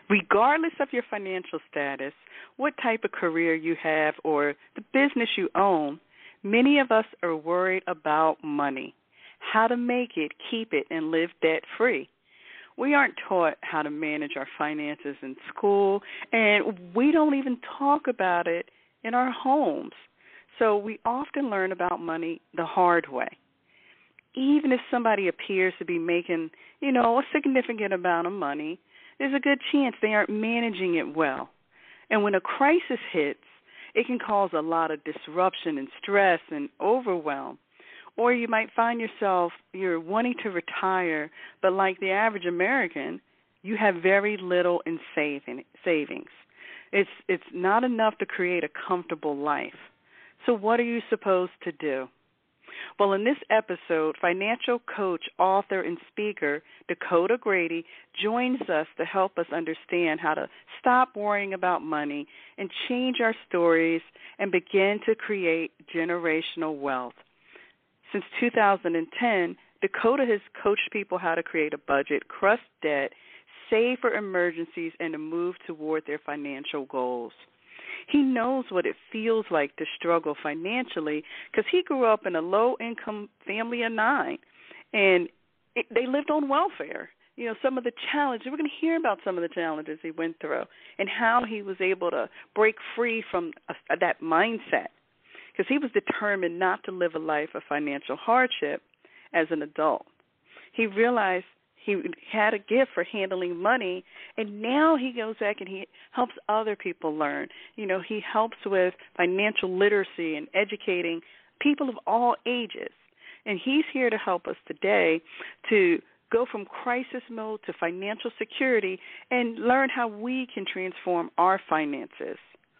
Regardless of your financial status, what type of career you have, or the business you own, many of us are worried about money, how to make it, keep it, and live debt-free. We aren't taught how to manage our finances in school, and we don't even talk about it in our homes. So we often learn about money the hard way. Even if somebody appears to be making, a significant amount of money, there's a good chance they aren't managing it well. And when a crisis hits, it can cause a lot of disruption and stress and overwhelm. Or you might find yourself, you're wanting to retire, but like the average American, you have very little in savings. It's not enough to create a comfortable life. So what are you supposed to do? Well, in this episode, financial coach, author, and speaker Dakota Grady joins us to help us understand how to stop worrying about money and change our stories and begin to create generational wealth. Since 2010, Dakota has coached people how to create a budget, crush debt, save for emergencies, and to move toward their financial goals. He knows what it feels like to struggle financially because he grew up in a low-income family of 9, and they lived on welfare. Some of the challenges, we're going to hear about some of the challenges he went through and how he was able to break free from that mindset, because he was determined not to live a life of financial hardship as an adult. He realized he had a gift for handling money, and now he goes back and he helps other people learn. He helps with financial literacy and educating people of all ages. And he's here to help us today to go from crisis mode to financial security and learn how we can transform our finances.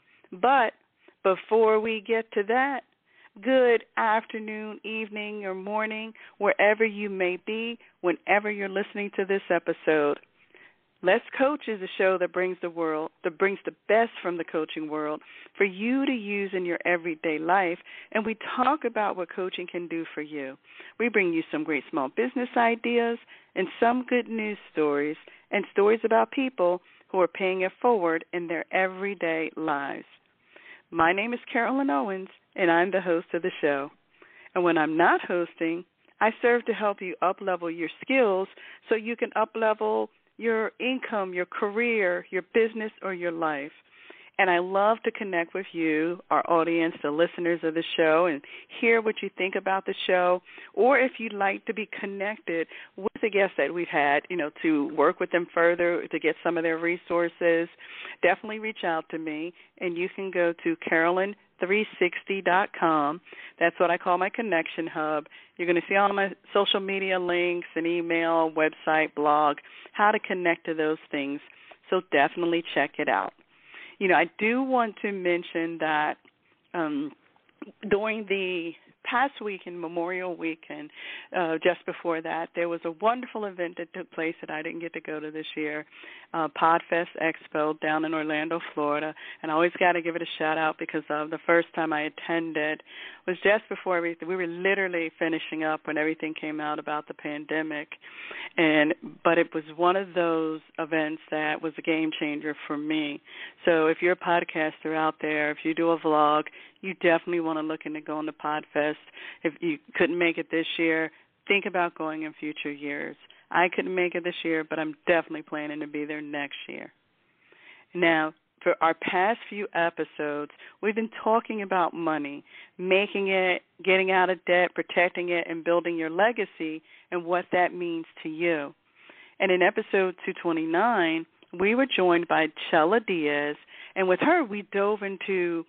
But before we get to that, good afternoon, evening, or morning, wherever you may be, whenever you're listening to this episode. Let's Coach is a show that brings the best from the coaching world for you to use in your everyday life, and we talk about what coaching can do for you. We bring you some great small business ideas and some good news stories and stories about people who are paying it forward in their everyday lives. My name is Carolyn Owens, and I'm the host of the show. And when I'm not hosting, I serve to help you up-level your skills so you can up-level your income, your career, your business, or your life. And I love to connect with you, our audience, the listeners of the show, and hear what you think about the show. Or if you'd like to be connected with the guests that we've had, to work with them further, to get some of their resources, definitely reach out to me. And you can go to Carolyn360.com. That's what I call my connection hub. You're going to see all my social media links, an email, website, blog, how to connect to those things. So definitely check it out. I do want to mention that during the past weekend, Memorial Weekend, just before that, there was a wonderful event that took place that I didn't get to go to this year, Podfest Expo down in Orlando, Florida. And I always got to give it a shout-out because the first time I attended was just before everything. We were literally finishing up when everything came out about the pandemic. But it was one of those events that was a game changer for me. So if you're a podcaster out there, if you do a vlog, you definitely want to look into going to Podfest. If you couldn't make it this year, think about going in future years. I couldn't make it this year, but I'm definitely planning to be there next year. Now, for our past few episodes, we've been talking about money, making it, getting out of debt, protecting it, and building your legacy and what that means to you. And in episode 229, we were joined by Chela Diaz, and with her we dove into,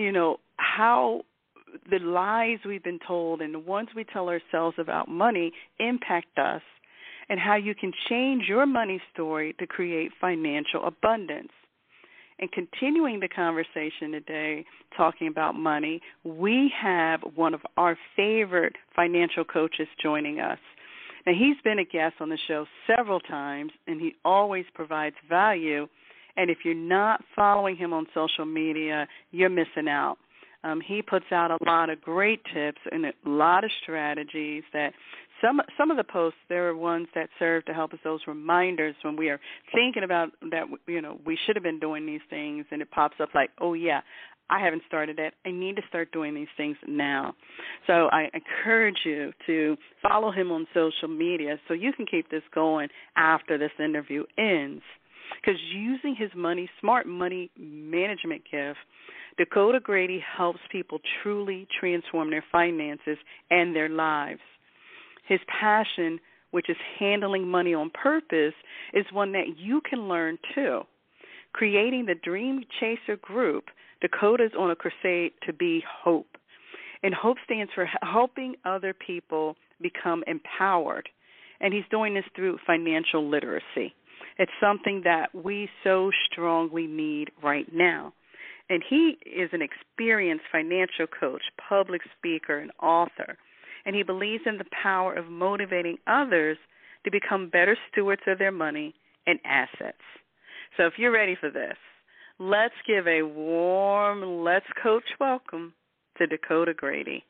how the lies we've been told and the ones we tell ourselves about money impact us, and how you can change your money story to create financial abundance. And continuing the conversation today, talking about money, we have one of our favorite financial coaches joining us. Now, he's been a guest on the show several times, and he always provides value. And if you're not following him on social media, you're missing out. He puts out a lot of great tips and a lot of strategies that some of the posts, there are ones that serve to help us, those reminders when we are thinking about that, we should have been doing these things, and it pops up like, oh, yeah, I haven't started that. I need to start doing these things now. So I encourage you to follow him on social media so you can keep this going after this interview ends. Because using his smart money management gift, Dakota Grady helps people truly transform their finances and their lives. His passion, which is handling money on purpose, is one that you can learn too. Creating the Dream Chaser group, Dakota's on a crusade to be HOPE. And HOPE stands for helping other people become empowered. And he's doing this through financial literacy. It's something that we so strongly need right now. And he is an experienced financial coach, public speaker, and author. And he believes in the power of motivating others to become better stewards of their money and assets. So if you're ready for this, let's give a warm Let's Coach welcome to Dakota Grady.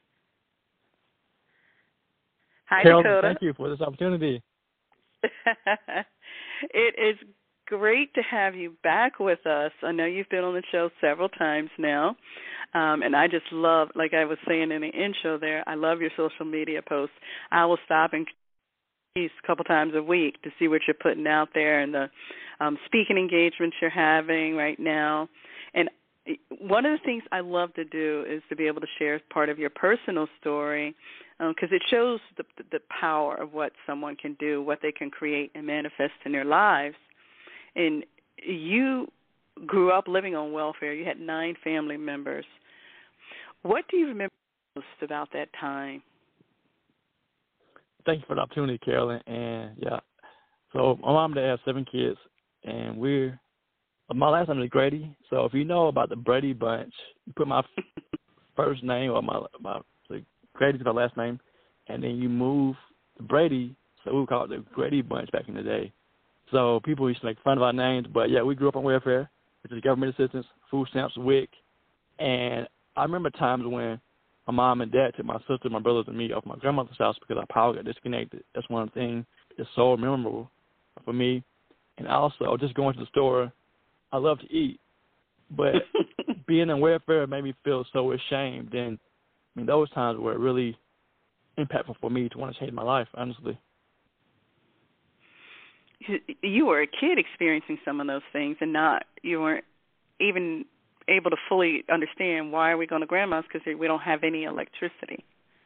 Hi, Carol, Dakota. Thank you for this opportunity. It is great to have you back with us. I know you've been on the show several times now, and I just love, like I was saying in the intro there, I love your social media posts. I will stop and a couple times a week to see what you're putting out there and the speaking engagements you're having right now. And one of the things I love to do is to be able to share part of your personal story because it shows the power of what someone can do, what they can create and manifest in their lives. And you grew up living on welfare. You had 9 family members. What do you remember most about that time? Thank you for the opportunity, Carolyn. And, yeah, so my mom and dad have 7 kids, and my last name is Grady. So if you know about the Brady Bunch, you put my first name or my Grady's my last name, and then you move to Brady, so we would call it the Grady Bunch back in the day. So people used to make fun of our names, but, yeah, we grew up on welfare, which is government assistance, food stamps, WIC. And I remember times when my mom and dad took my sister, my brothers, and me off my grandmother's house because our power got disconnected. That's one thing that's so memorable for me. And also, just going to the store, I love to eat. But being on welfare made me feel so ashamed. And, those times were really impactful for me to want to change my life, honestly. You were a kid experiencing some of those things, and you weren't even able to fully understand why are we going to grandma's because we don't have any electricity.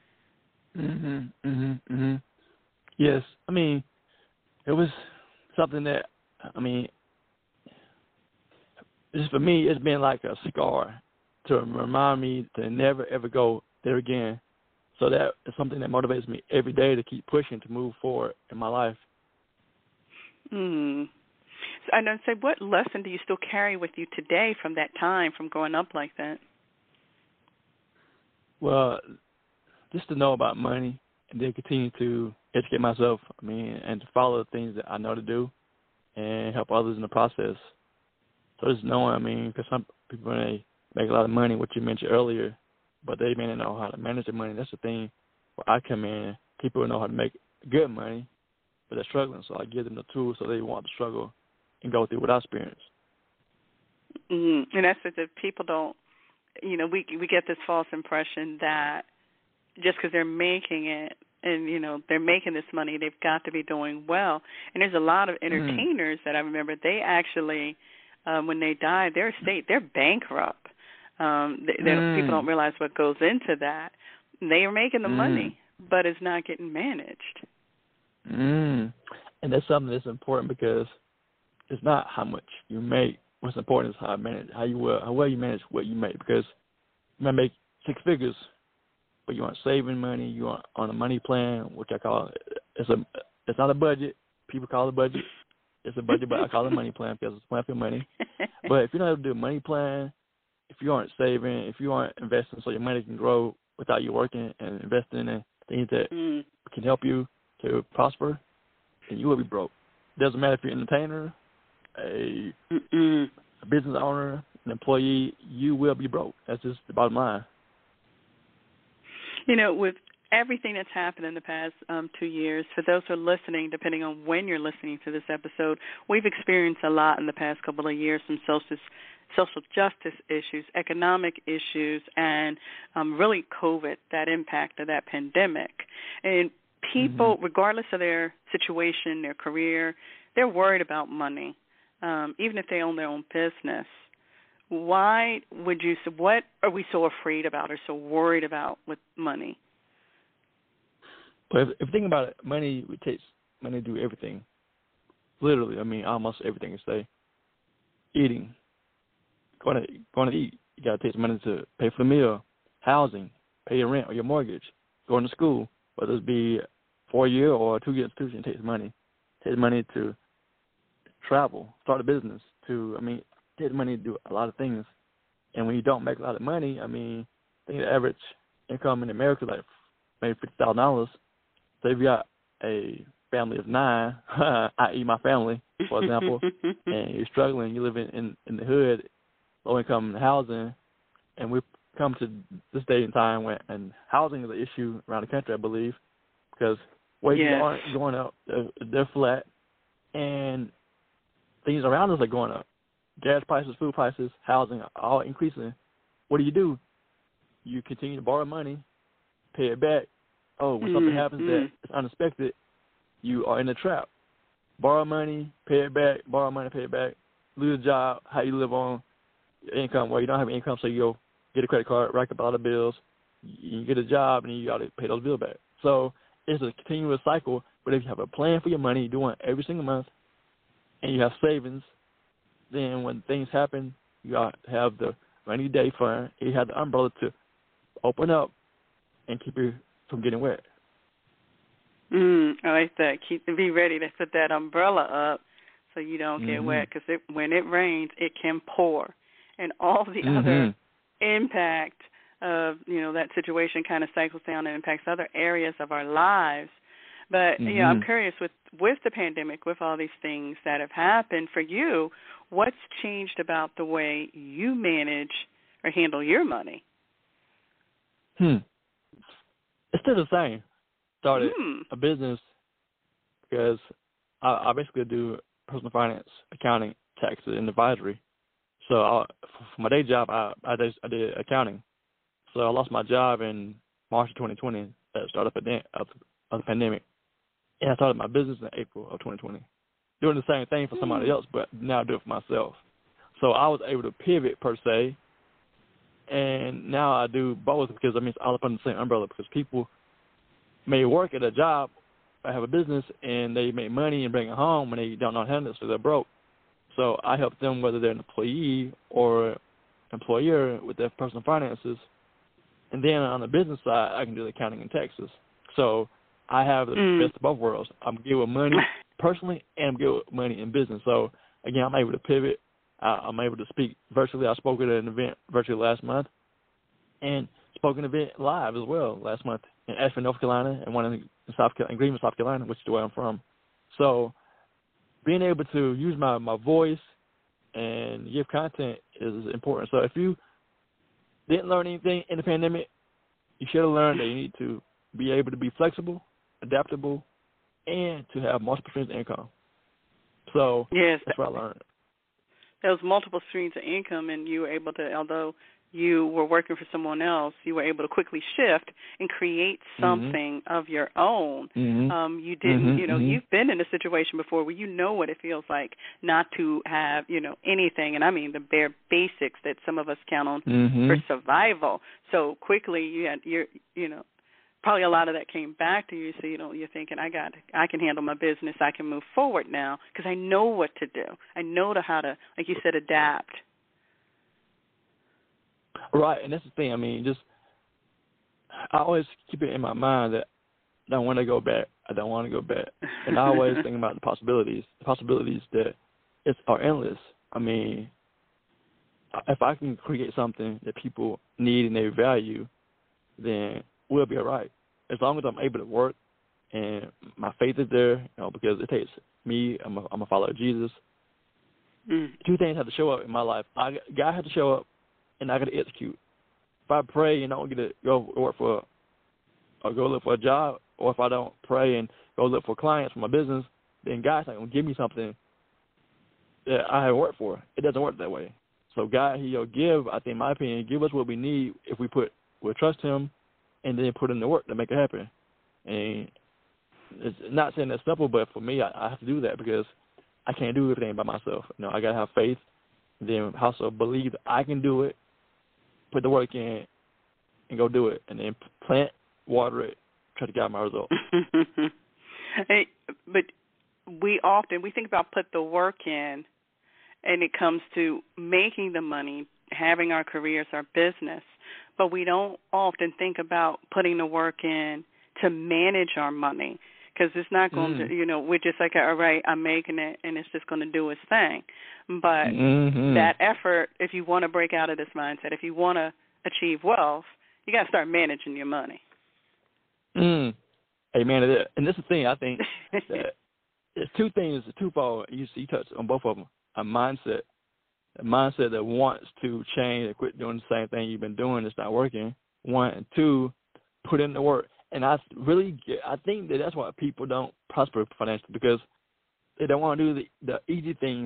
Yes, it was something that just for me, it's been like a scar to remind me to never ever go there again. So that is something that motivates me every day to keep pushing to move forward in my life. So I don't say, what lesson do you still carry with you today from that time, from growing up like that? Well, just to know about money and then continue to educate myself, and to follow the things that I know to do and help others in the process. So just knowing, because some people may make a lot of money, what you mentioned earlier, but they may not know how to manage their money. That's the thing where I come in. People know how to make good money, but they're struggling, so I give them the tools so they won't struggle and go through what I experienced. And that's that people don't, we get this false impression that just because they're making it and, they're making this money, they've got to be doing well. And there's a lot of entertainers that I remember, they actually, when they die, their estate, they're bankrupt. People don't realize what goes into that. They are making the money, but it's not getting managed. And that's something that's important because it's not how much you make. What's important is how well you manage what you make. Because you might make 6 figures, but you aren't saving money. You aren't on a money plan, which I call it's not a budget. People call it a budget. It's a budget, but I call it a money plan because it's a plan for money. But if you're not able to do a money plan, if you aren't saving, if you aren't investing so your money can grow without you working and investing in things that can help you to prosper, then you will be broke. Doesn't matter if you're an entertainer, a business owner, an employee, you will be broke. That's just the bottom line. With everything that's happened in the past 2 years, for those who are listening, depending on when you're listening to this episode, we've experienced a lot in the past couple of years, some social justice issues, economic issues, and really COVID, that impact of that pandemic. And people, regardless of their situation, their career, they're worried about money, even if they own their own business. Why would you? What are we so afraid about or so worried about with money? Well, if you think about it, money takes money to do everything. Literally, I mean, almost everything. Say, eating, going to eat. You got to take money to pay for the meal, housing, pay your rent or your mortgage, going to school, whether it be 4-year or 2-year institution, it takes money. It takes money to travel, start a business. It takes money to do a lot of things. And when you don't make a lot of money, I mean, I think the average income in America is like maybe $50,000. So if you got a family of 9, i.e. my family, for example, and you're struggling, you live in the hood, low-income housing, and we've come to this day and time when housing is an issue around the country, I believe, because wages aren't going up, they're flat, and things around us are going up. Gas prices, food prices, housing are all increasing. What do? You continue to borrow money, pay it back. Oh, when something happens that is unexpected, you are in a trap. Borrow money, pay it back, borrow money, pay it back, lose a job, how you live on your income. Well, you don't have income, so you go get a credit card, rack up a lot of bills, you get a job, and you got to pay those bills back. So it's a continuous cycle, but if you have a plan for your money, you do it every single month, and you have savings, then when things happen, you got to have the rainy day fund, you have the umbrella to open up and keep you from getting wet. I like that. Be ready to put that umbrella up so you don't get wet, because when it rains, it can pour. And all the other impact of, that situation kind of cycles down and impacts other areas of our lives. But, I'm curious, with the pandemic, with all these things that have happened for you, what's changed about the way you manage or handle your money? It's still the same. Started a business because I basically do personal finance, accounting, taxes, and advisory. So for my day job, I did accounting. So I lost my job in March of 2020 at the start of the pandemic. And I started my business in April of 2020. Doing the same thing for somebody else, but now I do it for myself. So I was able to pivot, per se, and now I do both because, it's all up under the same umbrella, because people may work at a job or have a business and they make money and bring it home and they don't know how to handle it, so they're broke. So I help them, whether they're an employee or employer, with their personal finances. And then on the business side, I can do the accounting and taxes. So I have the best of both worlds. I'm good with money personally, and I'm good with money in business. So, again, I'm able to pivot. I'm able to speak virtually. I spoke at an event virtually last month, and spoke at an event live as well last month in Asheville, North Carolina, and one in Greenville, South Carolina, which is where I'm from. So being able to use my voice and give content is important. So if you didn't learn anything in the pandemic, you should have learned that you need to be able to be flexible, adaptable, and to have multiple streams of income. So that's what I learned. There was multiple streams of income, and you were able to, although you were working for someone else, you were able to quickly shift and create something of your own. You didn't, you've been in a situation before where you know what it feels like not to have, anything, and I mean the bare basics that some of us count on for survival. So quickly you're probably a lot of that came back to you, so you're thinking, I can handle my business, I can move forward now because I know what to do. I know how to, like you said, adapt. Right, and that's the thing. I always keep it in my mind that I don't want to go back. And I always think about the possibilities that are endless. If I can create something that people need and they value, then we'll be all right. As long as I'm able to work and my faith is there, because it takes me, I'm a follower of Jesus. Two things have to show up in my life. God had to show up, and I got to execute. If I pray and I don't get to go work for or go look for a job, or if I don't pray and go look for clients for my business, then God's not going to give me something that I haven't worked for. It doesn't work that way. So God, He'll give, I think, in my opinion, give us what we need if we'll trust Him and then put in the work to make it happen. And it's not saying that's simple, but for me, I have to do that because I can't do everything by myself. You know, I got to have faith, then also believe that I can do it, put the work in, and go do it, and then plant, water it, try to get my results. Hey, but we think about put the work in, and it comes to making the money, having our careers, our business, but we don't often think about putting the work in to manage our money, because it's not going to, you know, we're just like, all right, I'm making it, and it's just going to do its thing. But that effort, if you want to break out of this mindset, if you want to achieve wealth, you got to start managing your money. Amen to that. And this is the thing, I think, that there's two things, twofold. You touched on both of them. A mindset that wants to change and quit doing the same thing you've been doing that's not working. One, and two, put in the work. And I think that's why people don't prosper financially, because they don't want to do the easy things.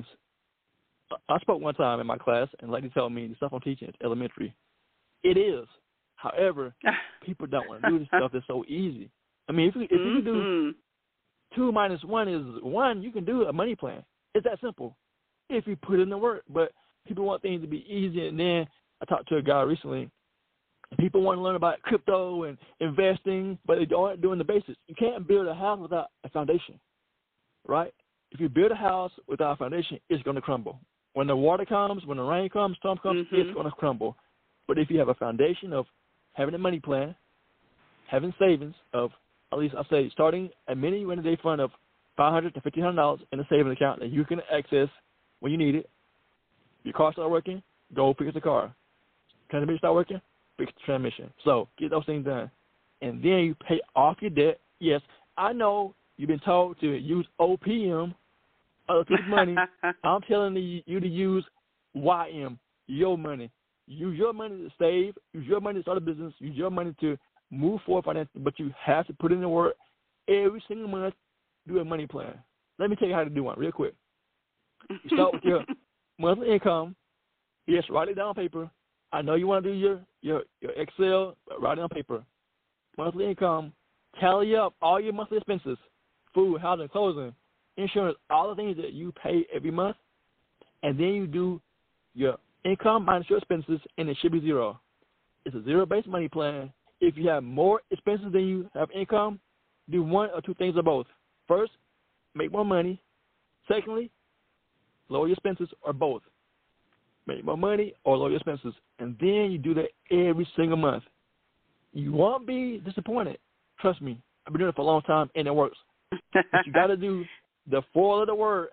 I spoke one time in my class, and a lady told me the stuff I'm teaching is elementary. It is. However, people don't want to do the stuff that's so easy. I mean, if you can do 2 minus 1 is 1, you can do a money plan. It's that simple if you put in the work. But people want things to be easy. And then I talked to a guy recently. People want to learn about crypto and investing, but they aren't doing the basics. You can't build a house without a foundation, right? If you build a house without a foundation, it's going to crumble. When the water comes, when the rain comes, storm comes, it's going to crumble. But if you have a foundation of having a money plan, having savings of, at least I say, starting a mini rainy-day fund of $500 to $1,500 in a savings account that you can access when you need it. Your car start working, go fix the car. Transmission start working, fix the transmission. So get those things done. And then you pay off your debt. Yes, I know you've been told to use OPM, other people's money. I'm telling you to use YM, your money. Use your money to save. Use your money to start a business. Use your money to move forward financially. But you have to put in the work every single month. Do a money plan. Let me tell you how to do one real quick. You start with your monthly income. Yes, write it down on paper. I know you want to do your Excel, but write it on paper. Monthly income. Tally up all your monthly expenses: food, housing, clothing, insurance, all the things that you pay every month. And then you do your income minus your expenses, and it should be zero. It's a zero-based money plan. If you have more expenses than you have income, do one or two things or both. First, make more money. Secondly, lower your expenses, or both. Make more money or lower your expenses. And then you do that every single month. You won't be disappointed. Trust me. I've been doing it for a long time, and it works. But you got to do the 4-letter word,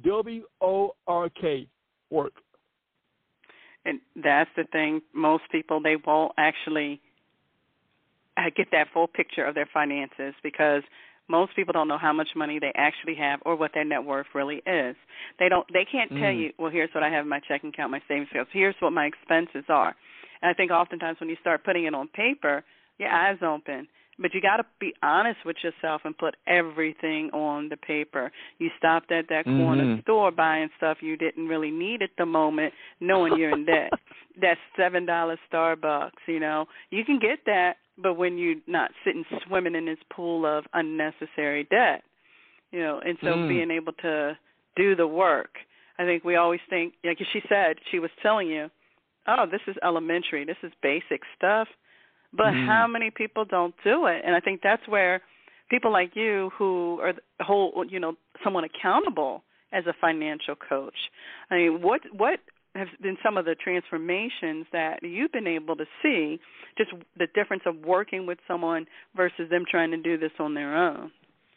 WORK, work. And that's the thing. Most people, they won't actually get that full picture of their finances, because most people don't know how much money they actually have or what their net worth really is. They can't tell you, well, here's what I have in my checking account, my savings accounts. Here's what my expenses are. And I think oftentimes when you start putting it on paper, your eyes open. But you got to be honest with yourself and put everything on the paper. You stopped at that corner store buying stuff you didn't really need at the moment, knowing you're in debt. That $7 Starbucks, you can get that, but when you're not sitting swimming in this pool of unnecessary debt, and so being able to do the work. I think we always think, like she said, she was telling you, oh, this is elementary, this is basic stuff. But how many people don't do it? And I think that's where people like you, who are someone accountable as a financial coach. I mean, what have been some of the transformations that you've been able to see, just the difference of working with someone versus them trying to do this on their own?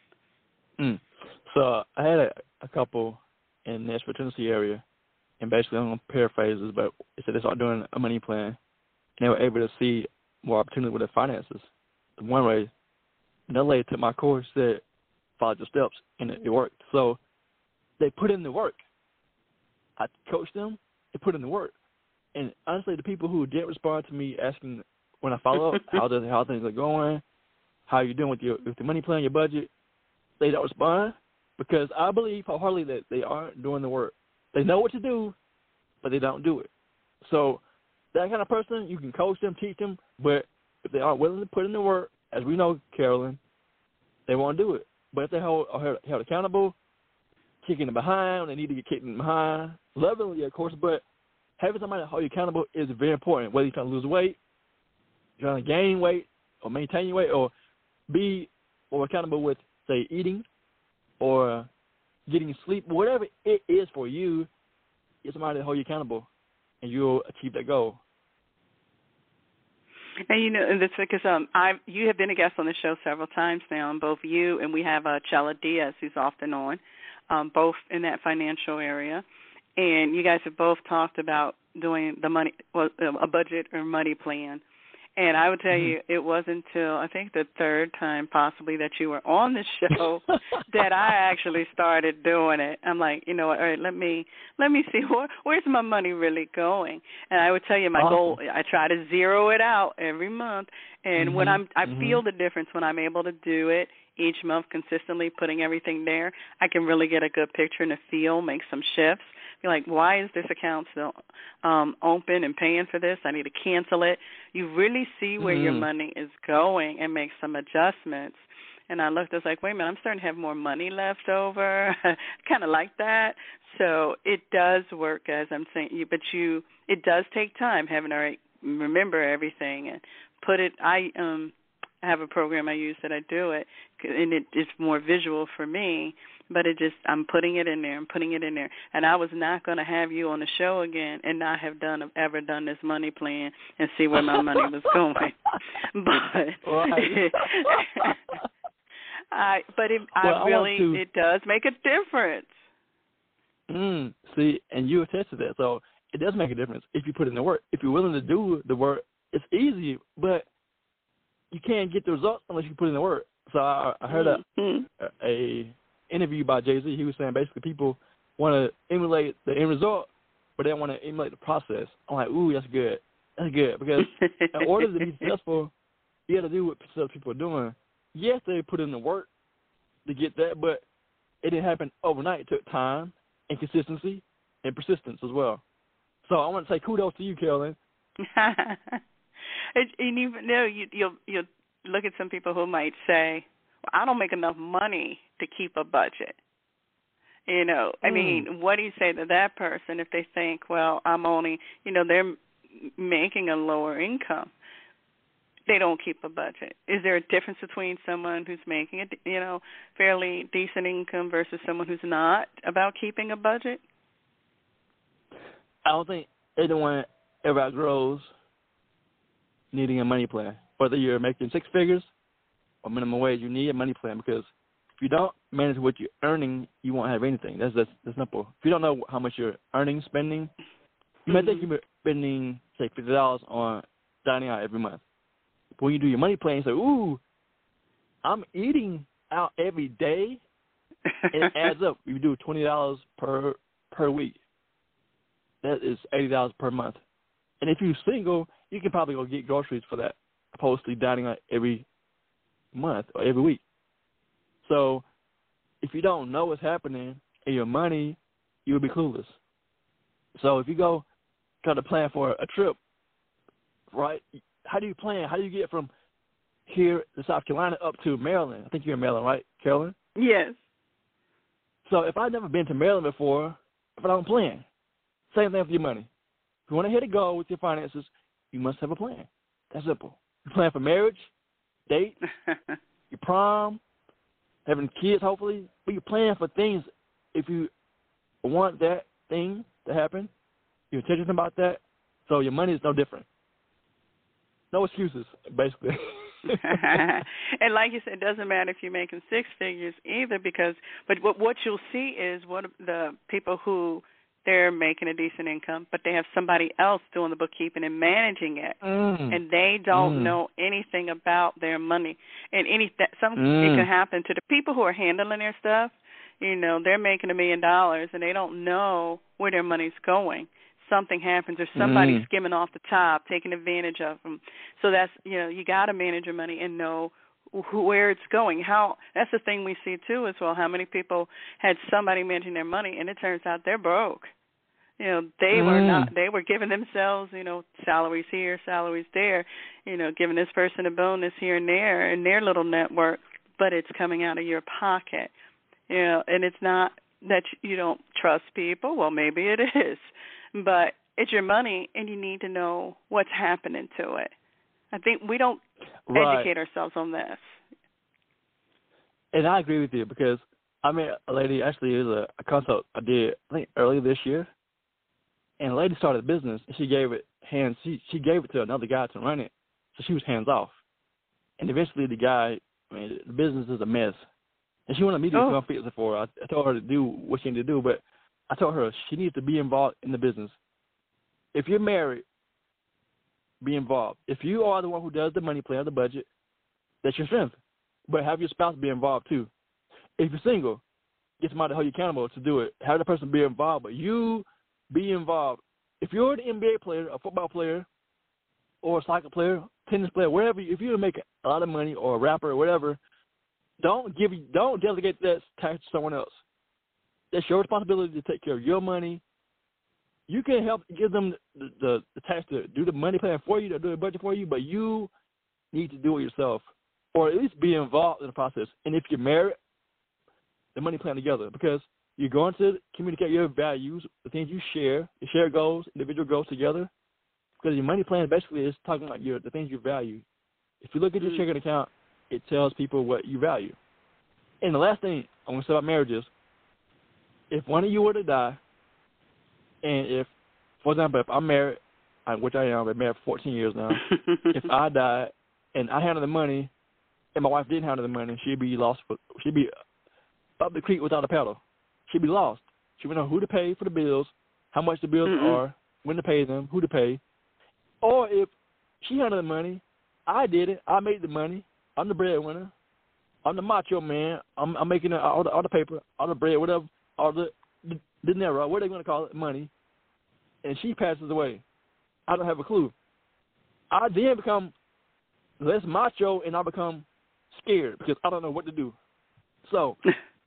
So I had a couple in the Nashville, Tennessee area, and basically I'm going to paraphrase this, but they said they started doing a money plan, and they were able to see more opportunity with their finances. One way, another lady took my course, said, follow your steps, and it worked. So they put in the work. I coached them, they put in the work. And honestly, the people who didn't respond to me asking when I follow up how things are going, how you're doing with the money plan, your budget, they don't respond because I believe wholeheartedly that they aren't doing the work. They know what to do, but they don't do it. So that kind of person, you can coach them, teach them, but if they aren't willing to put in the work, as we know, Carolyn, they won't do it. But if they're held accountable, kicking them behind when they need to get kicked behind, lovingly, of course, but having somebody hold you accountable is very important, whether you're trying to lose weight, you're trying to gain weight, or maintain your weight, or be more accountable with, say, eating or getting sleep, whatever it is for you, get somebody to hold you accountable, and you'll achieve that goal. And you know, and that's because you have been a guest on the show several times now, and both you and we have Chela Diaz, who's often on, both in that financial area, and you guys have both talked about doing a budget or money plan. And I would tell you, it wasn't until I think the third time possibly that you were on the show that I actually started doing it. I'm like, you know what, all right, let me see where's my money really going. And I would tell you my goal, I try to zero it out every month. And when I feel the difference when I'm able to do it each month consistently, putting everything there, I can really get a good picture and a feel, make some shifts. You're like, why is this account still open and paying for this? I need to cancel it. You really see where your money is going and make some adjustments. And I looked, I was like, wait a minute, I'm starting to have more money left over. Kind of like that. So it does work, as I'm saying, it does take time having to remember everything and put it. I have a program I use that I do it, and it's more visual for me. But I'm putting it in there. I'm putting it in there. And I was not going to have you on the show again and not have ever done this money plan and see where my money was going. But it does make a difference. See, and you attest to that. So it does make a difference if you put in the work. If you're willing to do the work, it's easy, but you can't get the results unless you put in the work. So I heard a interview by Jay-Z. He was saying basically people want to emulate the end result, but they don't want to emulate the process. I'm like, ooh, that's good. That's good. Because in order to be successful, you got to do what successful people are doing. Yes, they put in the work to get that, but it didn't happen overnight. It took time and consistency and persistence as well. So I want to say kudos to you, Carolyn. And even though you'll look at some people who might say, well, I don't make enough money to keep a budget. You know, I mean, what do you say to that person if they think, well, I'm only, they're making a lower income. They don't keep a budget. Is there a difference between someone who's making a, fairly decent income versus someone who's not about keeping a budget? I don't think anyone ever outgrows needing a money plan. Whether you're making six figures or minimum wage, you need a money plan because if you don't manage what you're earning, you won't have anything. That's simple. If you don't know how much you're earning, spending, you might think you're spending, say, $50 on dining out every month. But when you do your money plan, you say, ooh, I'm eating out every day, and it adds up. You do $20 per week. That is $80 per month. And if you're single, you can probably go get groceries for that, opposed to dining out every month or every week. So if you don't know what's happening in your money, you'll be clueless. So if you go try to plan for a trip, right, how do you plan? How do you get from here to South Carolina up to Maryland? I think you're in Maryland, right, Carolyn? Yes. So if I've never been to Maryland before, if I don't plan, same thing with your money. If you want to hit a goal with your finances, you must have a plan. That's simple. You plan for marriage, date, your prom, having kids, hopefully. But you plan for things. If you want that thing to happen, you're intentional about that. So your money is no different. No excuses, basically. And like you said, it doesn't matter if you're making six figures either, but what you'll see is what the people who they're making a decent income, but they have somebody else doing the bookkeeping and managing it, and they don't know anything about their money. And it can happen to the people who are handling their stuff. They're making $1 million, and they don't know where their money's going. Something happens, or somebody's skimming off the top, taking advantage of them. So that's, you got to manage your money and know where it's going. That's the thing we see too as well. How many people had somebody managing their money, and it turns out they're broke. They were not. They were giving themselves, salaries here, salaries there. Giving this person a bonus here and there in their little network, but it's coming out of your pocket. And it's not that you don't trust people. Well, maybe it is, but it's your money, and you need to know what's happening to it. I think we don't educate ourselves on this. And I agree with you because I met a lady, actually, it was a consult I did, I think, earlier this year. And the lady started a business, and she gave it she gave it to another guy to run it, so she was hands off. And eventually the guy, the business is a mess. And she wanted me to come fix it for her. I told her to do what she needed to do, but I told her she needs to be involved in the business. If you're married, be involved. If you are the one who does the money plan, the budget, that's your strength. But have your spouse be involved too. If you're single, get somebody to hold you accountable to do it. Have the person be involved, but you be involved. If you're an NBA player, a football player, or a soccer player, tennis player, wherever, if you make a lot of money or a rapper or whatever, don't delegate that task to someone else. That's your responsibility to take care of your money. You can help give them the task to do the money plan for you, to do the budget for you, but you need to do it yourself, or at least be involved in the process. And if you're married, the money plan together, because you're going to communicate your values, the things you share, your shared goals, individual goals together, because your money plan basically is talking about the things you value. If you look at your checking account, it tells people what you value. And the last thing I want to say about marriage is, if one of you were to die, and if, for example, if I'm married, which I am, I've been married for 14 years now, if I died and I handled the money and my wife didn't handle the money, she'd be lost. She'd be up the creek without a paddle. She'd be lost. She would know who to pay for the bills, how much the bills are, when to pay them, who to pay. Or if she handled the money, I did it, I made the money, I'm the breadwinner, I'm the macho man, I'm making all the paper, all the bread, whatever, all the dinero, what are they going to call it, money, and she passes away. I don't have a clue. I then become less macho and I become scared because I don't know what to do. So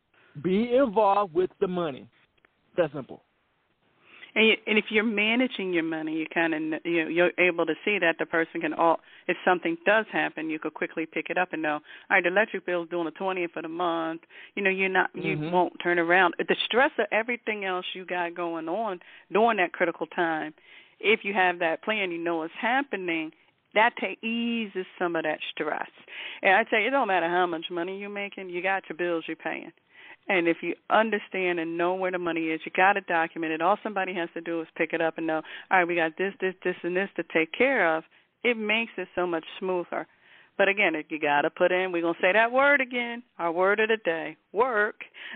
be involved with the money. That's simple. And if you're managing your money, you kind of you're able to see that the person can if something does happen, you could quickly pick it up and know, all right, the electric bill is doing the 20th of the month. You're not you won't turn around. The stress of everything else you got going on during that critical time, if you have that plan, you know what's happening. That eases some of that stress. And I tell you, it don't matter how much money you're making, you got your bills you're paying. And if you understand and know where the money is, you got to document it. All somebody has to do is pick it up and know, all right, we got this, and this to take care of. It makes it so much smoother. But, again, you got to put in, we're going to say that word again, our word of the day, work,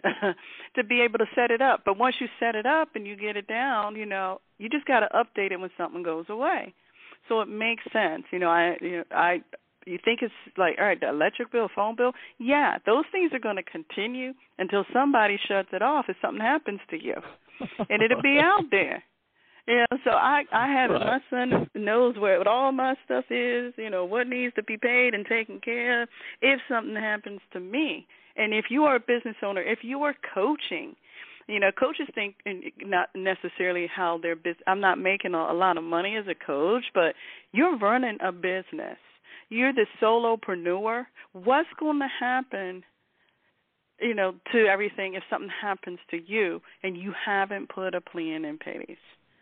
to be able to set it up. But once you set it up and you get it down, you just got to update it when something goes away. So it makes sense. You think it's like, all right, the electric bill, phone bill, yeah, those things are going to continue until somebody shuts it off if something happens to you. And it'll be out there. So I have my son knows where all my stuff is, what needs to be paid and taken care of if something happens to me. And if you are a business owner, if you are coaching, coaches think not necessarily how their business. I'm not making a lot of money as a coach, but you're running a business. You're the solopreneur. What's going to happen, to everything if something happens to you and you haven't put a plan in place?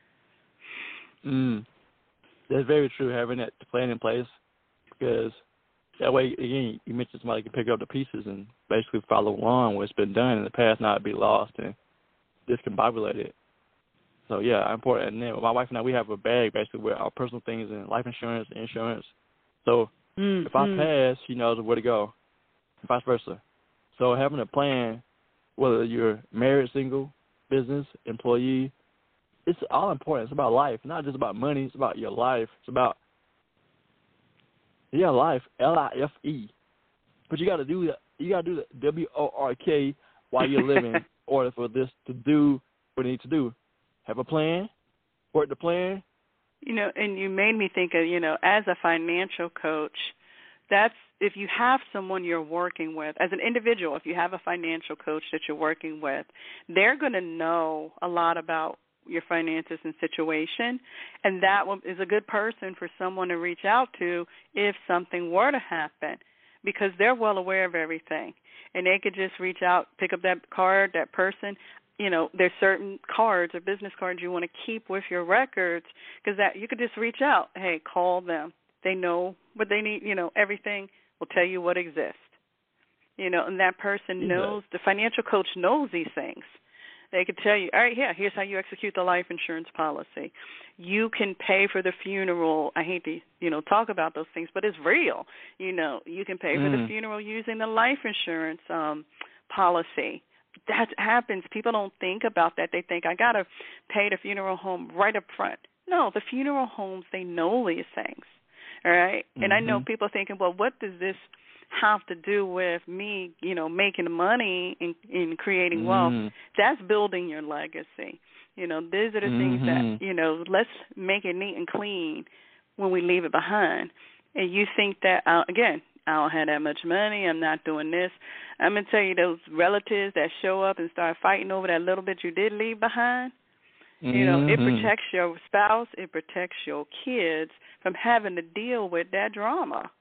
That's very true, having that plan in place, because that way, again, you mentioned somebody can pick up the pieces and basically follow along what's been done in the past, not be lost and discombobulated. So, yeah, important. And then my wife and I, we have a bag basically with our personal things and life insurance, insurance. So if I pass, she knows where to go, and vice versa. So having a plan, whether you're married, single, business, employee, it's all important. It's about life, not just about money. It's about your life. It's about, life, L-I-F-E. But you got to do that. You got to do the W-O-R-K while you're living in order for this to do what it needs to do. Have a plan, work the plan. And you made me think of, as a financial coach, that's if you have someone you're working with, as an individual, if you have a financial coach that you're working with, they're going to know a lot about your finances and situation, and that is a good person for someone to reach out to if something were to happen, because they're well aware of everything, and they could just reach out, pick up that card, that person. You know, there's certain cards or business cards you want to keep with your records, because that you could just reach out. Hey, call them. They know what they need. You know, everything will tell you what exists. You know, and that person knows, the financial coach knows these things. They could tell you, all right, yeah, here's how you execute the life insurance policy. You can pay for the funeral. I hate to, you know, talk about those things, but it's real. You know, you can pay for the funeral using the life insurance policy. That happens. People don't think about that. They think, I got to pay the funeral home right up front. No, the funeral homes, they know these things, all right? And I know people thinking, well, what does this have to do with me, you know, making money and creating wealth? That's building your legacy. You know, these are the things that, you know, let's make it neat and clean when we leave it behind. And you think that, again, I don't have that much money, I'm not doing this. I'm going to tell you, those relatives that show up and start fighting over that little bit you did leave behind, you know, it protects your spouse, it protects your kids from having to deal with that drama.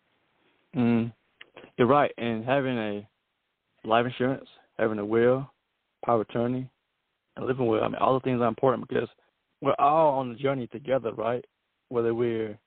You're right. And having a life insurance, having a will, power of attorney, and living will, I mean, all the things are important because we're all on the journey together, right? Whether we're